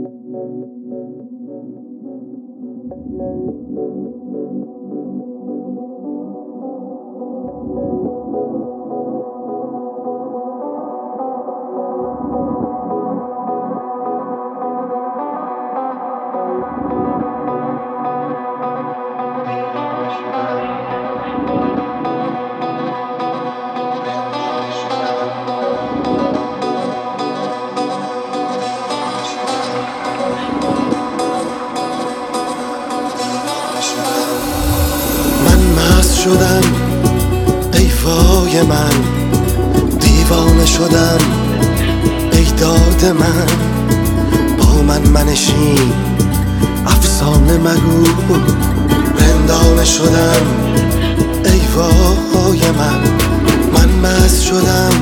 شدم ای وای من، دیوانه شدم ای داد من. با من منشین افسانه مگو، رندانه شدم ای وای من. من مست شدم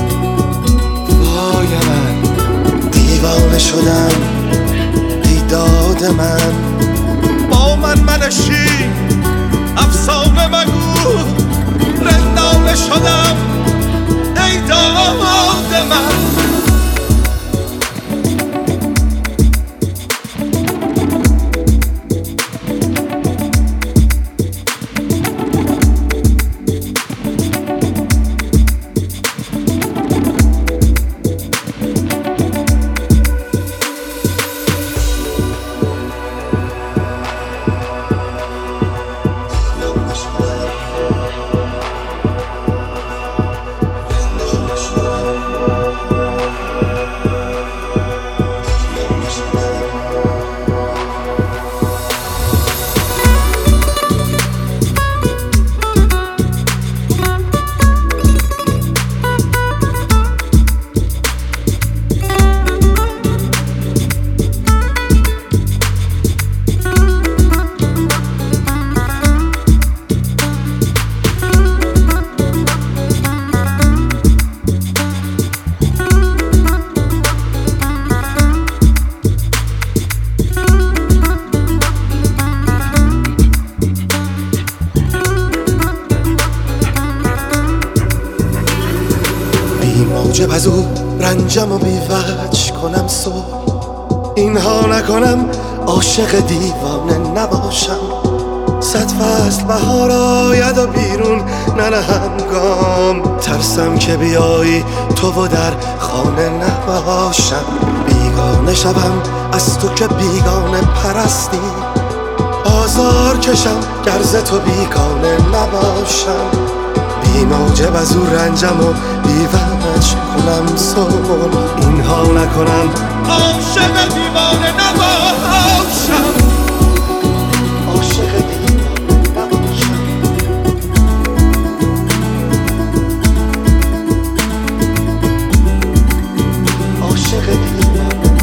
وای من، دیوانه شدم ای داد من. با من منشین افسانه مگو، رندانه شدم ای داد من. موجب از او رنجم و بیوج کنم صبح، اینها نکنم عاشق دیوانه نباشم. 100 فصل بهار آید و بیرون ننهم گام، ترسم که بیایی تو و در خانه نباشم. بیگانه شوم از تو که بیگانه پرستی، آزار کشم گر ز تو بیگانه نباشم. بی موجب از او رنجم و بیوج کنم صلح، اینها نکنم عاشق دیوانه نباشم. عاشق دیوانه نباشم. عاشق دیوانه